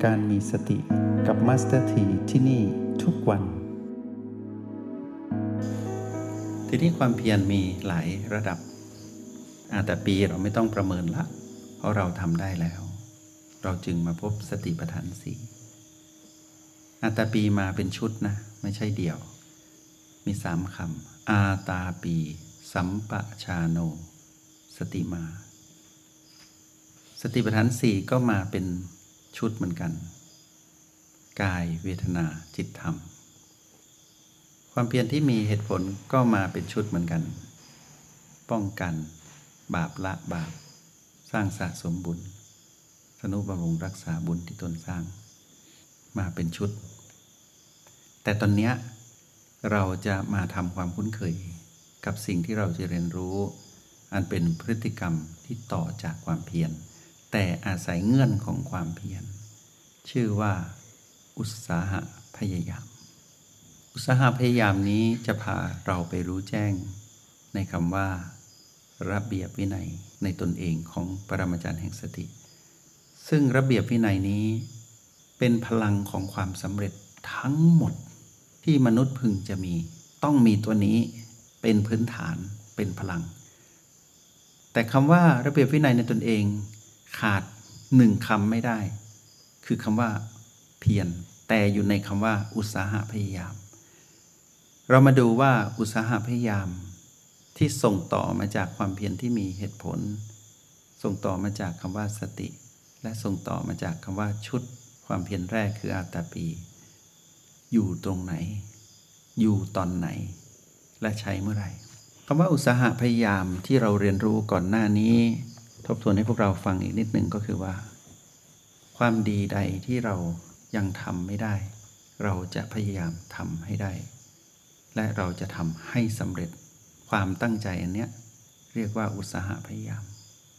การมีสติกับมาสเตอร์ทีที่นี่ทุกวันทีนี้ความเพียรมีหลายระดับแต่ปีเราไม่ต้องประเมินละเพราะเราทำได้แล้วเราจึงมาพบสติปัฏฐานสี่ตาปีมาเป็นชุดนะไม่ใช่เดี่ยวมี3 คำอาตาปีสัมปชาโนสติมาสติปัฏฐานสี่ก็มาเป็นชุดเหมือนกันกายเวทนาจิตธรรมความเพียรที่มีเหตุผลก็มาเป็นชุดเหมือนกันป้องกันบาปละบาปสร้างสะสมบุญทนุบำรุงรักษาบุญที่ตนสร้างมาเป็นชุดแต่ตอนนี้เราจะมาทำความคุ้นเคยกับสิ่งที่เราจะเรียนรู้อันเป็นพฤติกรรมที่ต่อจากความเพียรแต่อาศัยเงื่อนของความเพียรชื่อว่าอุตสาหะพยายามอุตสาหะพยายามนี้จะพาเราไปรู้แจ้งในคำว่าระเบียบวินัยในตนเองของปรมาจารย์แห่งสติซึ่งระเบียบวินัยนี้เป็นพลังของความสำเร็จทั้งหมดที่มนุษย์พึงจะมีต้องมีตัวนี้เป็นพื้นฐานเป็นพลังแต่คำว่าระเบียบวินัยในตนเองขาด1 คำไม่ได้คือคำว่าเพียรแต่อยู่ในคำว่าอุตสาหะพยายามเรามาดูว่าอุตสาหะพยายามที่ส่งต่อมาจากความเพียรที่มีเหตุผลส่งต่อมาจากคำว่าสติและส่งต่อมาจากคำว่าชุดความเพียรแรกคืออาตาปีอยู่ตรงไหนอยู่ตอนไหนและใช้เมื่อไหร่คำว่าอุตสาหะพยายามที่เราเรียนรู้ก่อนหน้านี้ทบทวนให้พวกเราฟังอีกนิดหนึ่งก็คือว่าความดีใดที่เรายังทำไม่ได้เราจะพยายามทำให้ได้และเราจะทำให้สำเร็จความตั้งใจอันเนี้ยเรียกว่าอุตสาหะพยายาม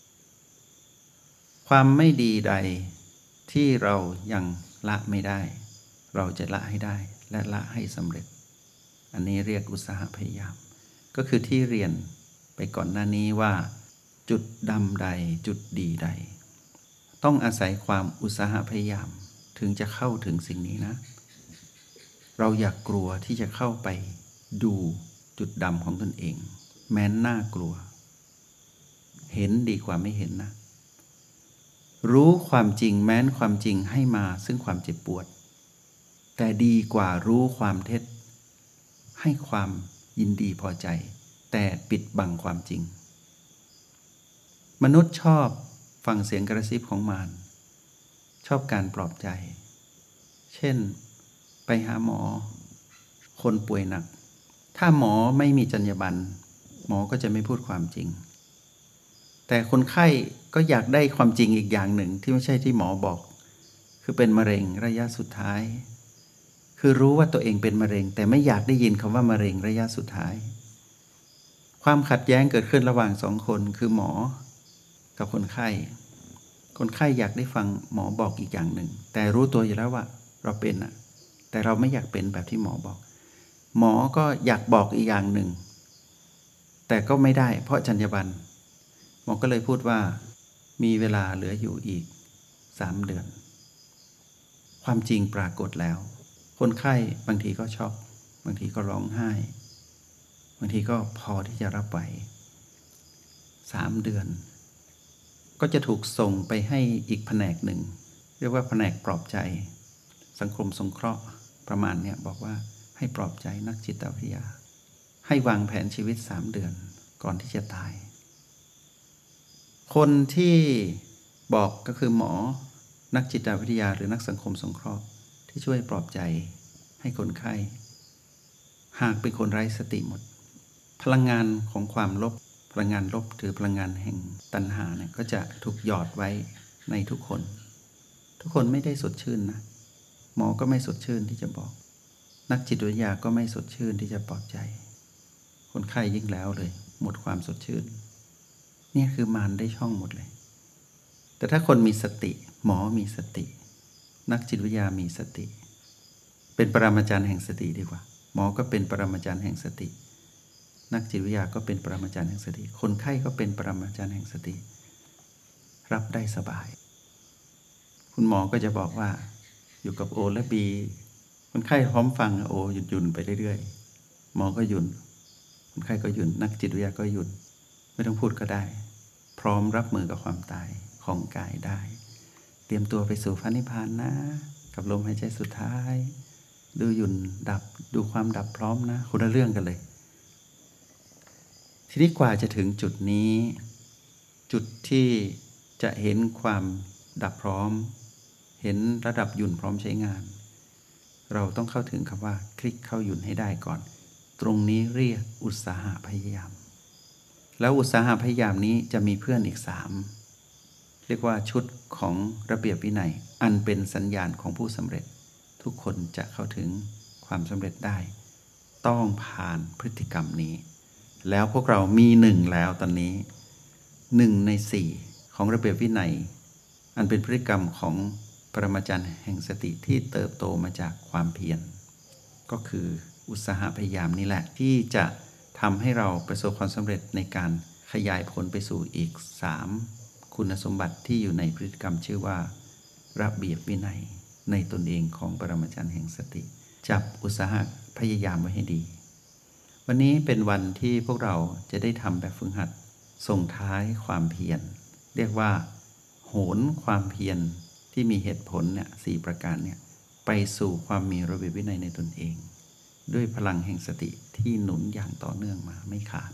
ความไม่ดีใดที่เรายังละไม่ได้เราจะละให้ได้และละให้สำเร็จอันนี้เรียกอุตสาหะพยายามก็คือที่เรียนไปก่อนหน้านี้ว่าจุดดำใดจุดดีใดต้องอาศัยความอุตสาหะพยายามถึงจะเข้าถึงสิ่งนี้นะเราอย่ากลัวที่จะเข้าไปดูจุดดำของตนเองแม้นน่ากลัวเห็นดีกว่าไม่เห็นนะรู้ความจริงแม้นความจริงให้มาซึ่งความเจ็บปวดแต่ดีกว่ารู้ความเท็จให้ความยินดีพอใจแต่ปิดบังความจริงมนุษย์ชอบฟังเสียงกระซิบของมารชอบการปลอบใจเช่นไปหาหมอคนป่วยหนักถ้าหมอไม่มีจรรยาบรรณหมอก็จะไม่พูดความจริงแต่คนไข้ก็อยากได้ความจริงอีกอย่างหนึ่งที่ไม่ใช่ที่หมอบอกคือเป็นมะเร็งระยะสุดท้ายคือรู้ว่าตัวเองเป็นมะเร็งแต่ไม่อยากได้ยินคำว่ามะเร็งระยะสุดท้ายความขัดแย้งเกิดขึ้นระหว่าง2 คนคือหมอกับคนไข้คนไข้อยากได้ฟังหมอบอกอีกอย่างหนึ่งแต่รู้ตัวอยู่แล้วว่าเราเป็นแต่เราไม่อยากเป็นแบบที่หมอบอกหมอก็อยากบอกอีกอย่างหนึ่งแต่ก็ไม่ได้เพราะจรรยาบรรณหมอก็เลยพูดว่ามีเวลาเหลืออยู่อีก3 เดือนความจริงปรากฏแล้วคนไข้บางทีก็ช็อกบางทีก็ร้องไห้บางทีก็พอที่จะรับไหว3 เดือนก็จะถูกส่งไปให้อีกแผนกหนึ่งเรียกว่าแผนกปลอบใจสังคมสงเคราะห์ประมาณนี้บอกว่าให้ปลอบใจนักจิตวิทยาให้วางแผนชีวิต3 เดือนก่อนที่จะตายคนที่บอกก็คือหมอนักจิตวิทยาหรือนักสังคมสงเคราะห์ที่ช่วยปลอบใจให้คนไข้หากเป็นคนไร้สติหมดพลังงานของความลบพลังงานลบหรือพลังงานแห่งตัณหาเนี่ยก็จะถูกหยอดไว้ในทุกคนไม่ได้สดชื่นนะหมอก็ไม่สดชื่นที่จะบอกนักจิตวิทยาก็ไม่สดชื่นที่จะปลอบใจคนไข้ยิ่งแล้วเลยหมดความสดชื่นนี่คือมารได้ช่องหมดเลยแต่ถ้าคนมีสติหมอมีสตินักจิตวิทยามีสติเป็นปรมาจารย์แห่งสติดีกว่าหมอก็เป็นปรมาจารย์แห่งสตินักจิตวิทยาก็เป็นปรมาจารย์แห่งสติคนไข้ก็เป็นปรมาจารย์แห่งสติรับได้สบายคุณหมอก็จะบอกว่าอยู่กับโอและบีคนไข้พร้อมฟังโอหยุ่นไปเรื่อยๆหมอก็หยุ่นคนไข้ก็หยุ่นนักจิตวิทยาก็หยุ่นไม่ต้องพูดก็ได้พร้อมรับมือกับความตายของกายได้เตรียมตัวไปสู่พระนิพพานนะกับลมหายใจสุดท้ายดูหยุ่นดับดูความดับพร้อมนะคนละเรื่องกันเลยทีนี้กว่าจะถึงจุดนี้จุดที่จะเห็นความดับพร้อมเห็นระดับหยุ่นพร้อมใช้งานเราต้องเข้าถึงคำว่าคลิกเข้าหยุ่นให้ได้ก่อนตรงนี้เรียกอุตสาหะพยายามแล้วอุตสาหะพยายามนี้จะมีเพื่อนอีก3เรียกว่าชุดของระเบียบวินัยอันเป็นสัญญาณของผู้สำเร็จทุกคนจะเข้าถึงความสำเร็จได้ต้องผ่านพฤติกรรมนี้แล้วพวกเรามี1แล้วตอนนี้1 ใน 4ของระเบียบวินัยอันเป็นพฤติกรรมของปรมาจารย์แห่งสติที่เติบโตมาจากความเพียรก็คืออุตสาหะพยายามนี่แหละที่จะทำให้เราประสบความสำเร็จในการขยายผลไปสู่อีก3คุณสมบัติที่อยู่ในพฤติกรรมชื่อว่าระเบียบวินัยในตนเองของปรมาจารย์แห่งสติจับอุตสาหะพยายามไว้ให้ดีวันนี้เป็นวันที่พวกเราจะได้ทำแบบฝึกหัดส่งท้ายความเพียรเรียกว่าโหนความเพียรที่มีเหตุผลเนี่ย4ประการเนี่ยไปสู่ความมีระเบียบวินัยในตนเองด้วยพลังแห่งสติที่หนุนอย่างต่อเนื่องมาไม่ขาด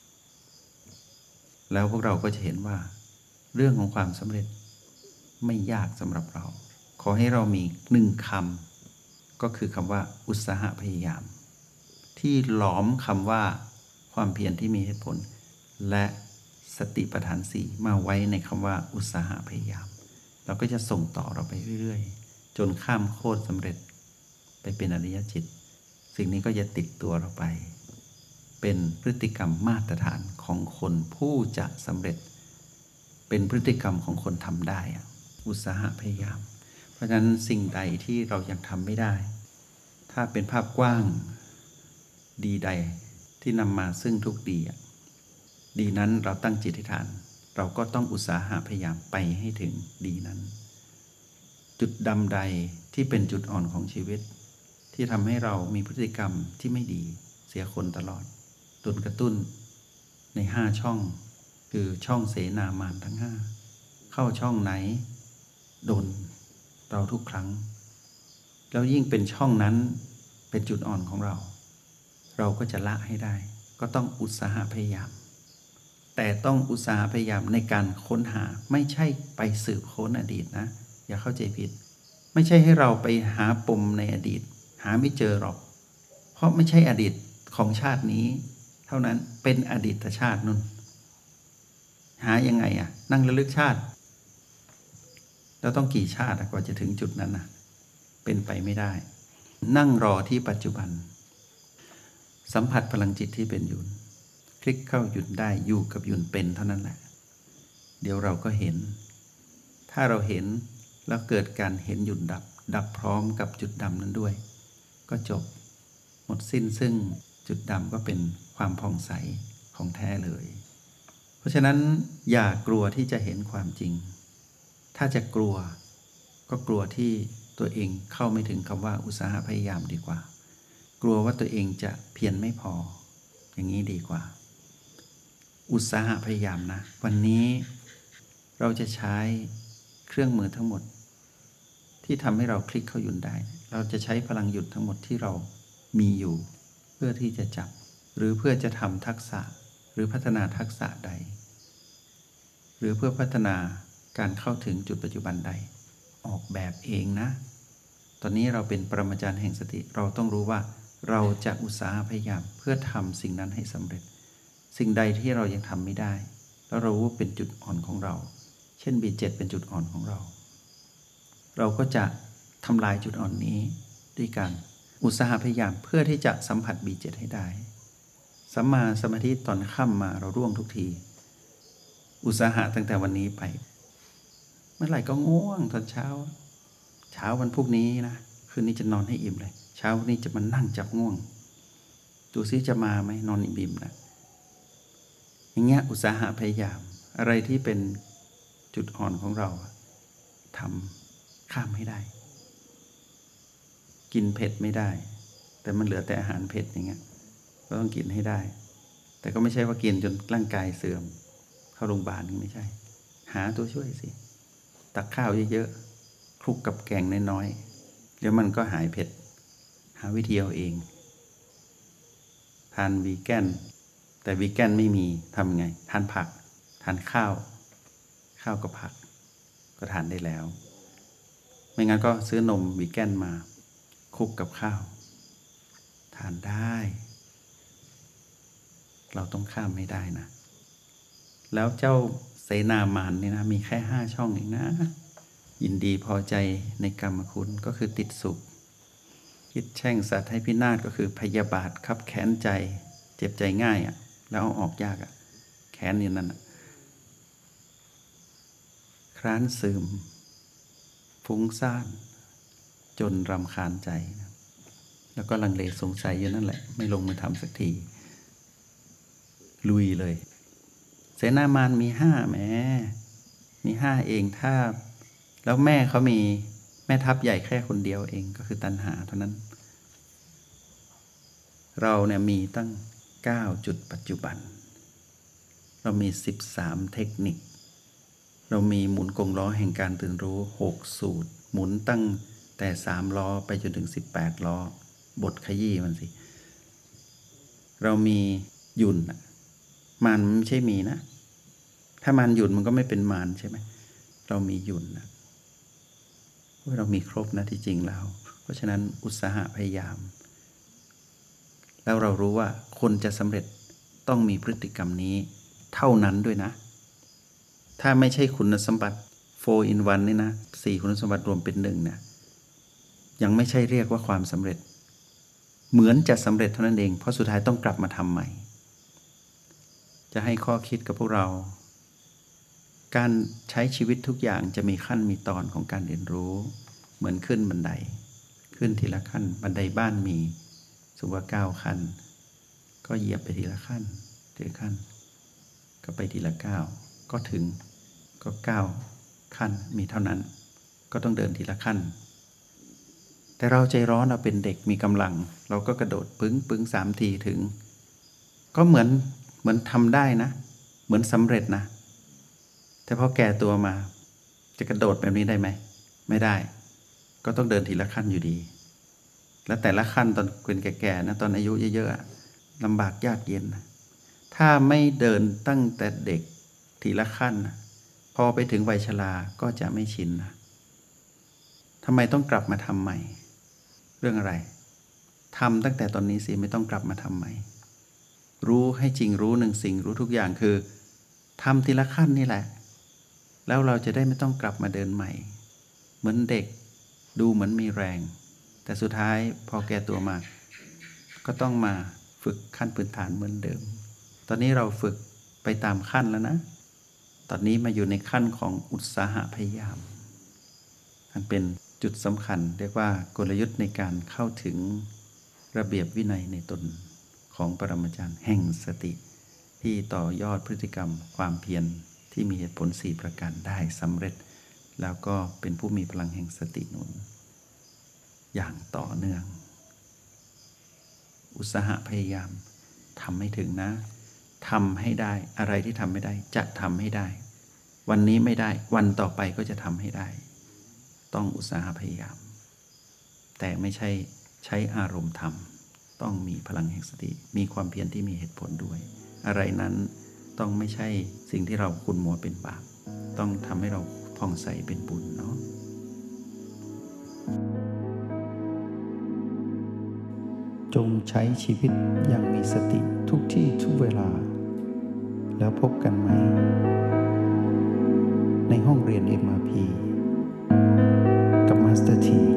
แล้วพวกเราก็จะเห็นว่าเรื่องของความสำเร็จไม่ยากสำหรับเราขอให้เรามี1คำก็คือคำว่าอุตสาหะพยายามที่หลอมคำว่าความเพียรที่มีเหตุผลและสติปัฏฐาน4มาไว้ในคำว่าอุตสาหะพยายามเราก็จะส่งต่อเราไปเรื่อยๆจนข้ามโคตรสำเร็จไปเป็นอริยจิตสิ่งนี้ก็จะติดตัวเราไปเป็นพฤติกรรมมาตรฐานของคนผู้จะสำเร็จเป็นพฤติกรรมของคนทำได้อุตสาหะพยายามเพราะฉะนั้นสิ่งใดที่เรายังทำไม่ได้ถ้าเป็นภาพกว้างดีใดที่นำมาซึ่งทุกดีดีนั้นเราตั้งจิตอธิษฐานเราก็ต้องอุตสาหะพยายามไปให้ถึงดีนั้นจุดดำใดที่เป็นจุดอ่อนของชีวิตที่ทำให้เรามีพฤติกรรมที่ไม่ดีเสียคนตลอดตุนกระตุ้นใน5ช่องคือช่องเสนามานทั้ง5เข้าช่องไหนโดนเราทุกครั้งแล้วยิ่งเป็นช่องนั้นเป็นจุดอ่อนของเราเราก็จะละให้ได้ก็ต้องอุตสาหะพยายามแต่ต้องอุตสาหะพยายามในการค้นหาไม่ใช่ไปสืบค้นอดีตนะอย่าเข้าใจผิดไม่ใช่ให้เราไปหาปมในอดีตหาไม่เจอหรอกเพราะไม่ใช่อดีตของชาตินี้เท่านั้นเป็นอดีตชาตินู่นหายังไงนั่งระลึกชาติแล้วต้องกี่ชาติกว่าจะถึงจุดนั้นเป็นไปไม่ได้นั่งรอที่ปัจจุบันสัมผัสพลังจิตที่เป็นหยุ่นคลิกเข้าหยุ่นได้อยู่กับหยุ่นเป็นเท่านั้นแหละเดี๋ยวเราก็เห็นถ้าเราเห็นแล้วเกิดการเห็นหยุ่นดับพร้อมกับจุดดำนั้นด้วยก็จบหมดสิ้นซึ่งจุดดำก็เป็นความผ่องใสของแท้เลยเพราะฉะนั้นอย่ากลัวที่จะเห็นความจริงถ้าจะกลัวก็กลัวที่ตัวเองเข้าไม่ถึงคำว่าอุตสาหะพยายามดีกว่ากลัวว่าตัวเองจะเพียรไม่พออย่างนี้ดีกว่าอุตสาหะพยายามนะวันนี้เราจะใช้เครื่องมือทั้งหมดที่ทำให้เราคลิกเข้าหยุ่นได้เราจะใช้พลังหยุดทั้งหมดที่เรามีอยู่เพื่อที่จะจับหรือเพื่อจะทำทักษะหรือพัฒนาทักษะใดหรือเพื่อพัฒนาการเข้าถึงจุดปัจจุบันใดออกแบบเองนะตอนนี้เราเป็นปรมาจารย์แห่งสติเราต้องรู้ว่าเราจะอุตสาหะพยายามเพื่อทำสิ่งนั้นให้สำเร็จสิ่งใดที่เรายังทำไม่ได้แล้วเรารู้ว่าเป็นจุดอ่อนของเราเช่น B7 เป็นจุดอ่อนของเราเราก็จะทำลายจุดอ่อนนี้ด้วยการอุตสาหะพยายามเพื่อที่จะสัมผัส B7 ให้ได้สัมมาสมาธิตอนค่ำมาเราร่วงทุกทีอุตสาหะตั้งแต่วันนี้ไปเมื่อไหร่ก็ง่วงตอนเช้าวันพรุ่งนี้นะคืนนี้จะนอนให้อิ่มเลยเช้าวันนี้จะมานั่งจับง่วงดูซิจะมาไหมนอนอิ่มนะอย่างเงี้ยอุตสาหะพยายามอะไรที่เป็นจุดอ่อนของเราทำข้ามให้ได้กินเผ็ดไม่ได้แต่มันเหลือแต่อาหารเผ็ดอย่างเงี้ยก็ต้องกินให้ได้แต่ก็ไม่ใช่ว่ากินจนร่างกายเสื่อมเข้าโรงพยาบาลไม่ใช่หาตัวช่วยสิตักข้าวเยอะๆคลุกกับแกงน้อยๆเดี๋ยวมันก็หายเผ็ดหาวิธีเอาเองทานวีแกนแต่วีแกนไม่มีทำไงทานผักทานข้าวกับผักก็ทานได้แล้วไม่งั้นก็ซื้อนมวีแกนมาคลุกกับข้าวทานได้เราต้องข้ามไม่ได้นะแล้วเจ้าเสนามานนี่นะมีแค่5 ช่องเองนะยินดีพอใจในกรรมคุณก็คือติดสุขคิดแช่งสัตว์ให้พินาศก็คือพยาบาทคับแค้นใจเจ็บใจง่ายแล้วเอาออกยากแค้นนี่นั่นคร้านซึมฟุ้งซ่านจนรำคาญใจนะแล้วก็ลังเลสงสัยอยู่นั่นแหละไม่ลงมือทำสักทีลุยเลยเสนามานมี5แหมมี5เองถ้าแล้วแม่เขามีแม่ทัพใหญ่แค่คนเดียวเองก็คือตัณหาเท่านั้นเราเนี่ยมีตั้ง9 จุดปัจจุบันเรามี13เทคนิคเรามีหมุนกงล้อแห่งการตื่นรู้6สูตรหมุนตั้งแต่3 ล้อไปจนถึง18 ล้อบทขยี้มันสิเรามีหยุ่นมันไม่ใช่มีนะถ้ามันหยุ่นมันก็ไม่เป็นมารใช่ไหมเรามีหยุ่นนะเรามีครบนะที่จริงแล้วเพราะฉะนั้นอุตสาหะพยายามแล้วเรารู้ว่าคนจะสำเร็จต้องมีพฤติกรรมนี้เท่านั้นด้วยนะถ้าไม่ใช่คุณสมบัติ4 in 1นี่นะ4คุณสมบัติรวมเป็น1เนี่ยยังไม่ใช่เรียกว่าความสำเร็จเหมือนจะสำเร็จเท่านั้นเองเพราะสุดท้ายต้องกลับมาทำใหม่จะให้ข้อคิดกับพวกเราการใช้ชีวิตทุกอย่างจะมีขั้นมีตอนของการเรียนรู้เหมือนขึ้นบันไดขึ้นทีละขั้นบันไดบ้านมีสมมติว่า9 ขั้นก็เหยียบไปทีละขั้นทีละขั้นก็ไปทีละ9ก็ถึงก็9 ขั้นมีเท่านั้นก็ต้องเดินทีละขั้นแต่เราใจร้อนเราเป็นเด็กมีกำลังเราก็กระโดดปึ้ง3 ทีถึงก็เหมือนทำได้นะเหมือนสำเร็จนะแต่พอแก่ตัวมาจะกระโดดแบบนี้ได้ไหมไม่ได้ก็ต้องเดินทีละขั้นอยู่ดีและแต่ละขั้นตอนเป็นแก่ๆนะตอนอายุเยอะๆลำบากยากเย็นนะถ้าไม่เดินตั้งแต่เด็กทีละขั้นนะพอไปถึงวัยชราก็จะไม่ชินนะทำไมต้องกลับมาทำใหม่เรื่องอะไรทำตั้งแต่ตอนนี้สิไม่ต้องกลับมาทำใหม่รู้ให้จริงรู้1 สิ่งรู้ทุกอย่างคือทำทีละขั้นนี่แหละแล้วเราจะได้ไม่ต้องกลับมาเดินใหม่เหมือนเด็กดูเหมือนมีแรงแต่สุดท้ายพอแก่ตัวมาก็ต้องมาฝึกขั้นพื้นฐานเหมือนเดิมตอนนี้เราฝึกไปตามขั้นแล้วนะตอนนี้มาอยู่ในขั้นของอุตสาหะพยายามมันเป็นจุดสำคัญเรียกว่ากลยุทธ์ในการเข้าถึงระเบียบวินัยในตนของปรมาจารย์แห่งสติที่ต่อยอดพฤติกรรมความเพียรที่มีเหตุผล4 ประการได้สำเร็จแล้วก็เป็นผู้มีพลังแห่งสติหนุนอย่างต่อเนื่องอุตสาหะพยายามทำให้ถึงนะทำให้ได้อะไรที่ทำไม่ได้จะทำให้ได้วันนี้ไม่ได้วันต่อไปก็จะทำให้ได้ต้องอุตสาหะพยายามแต่ไม่ใช่ใช้อารมณ์ทำต้องมีพลังแห่งสติมีความเพียรที่มีเหตุผลด้วยอะไรนั้นต้องไม่ใช่สิ่งที่เราขุ่นมัวเป็นบาปต้องทำให้เราผ่องใสเป็นบุญเนาะจงใช้ชีวิตอย่างมีสติทุกที่ทุกเวลาแล้วพบกันไหมในห้องเรียน MRP กับมาสเตอร์ที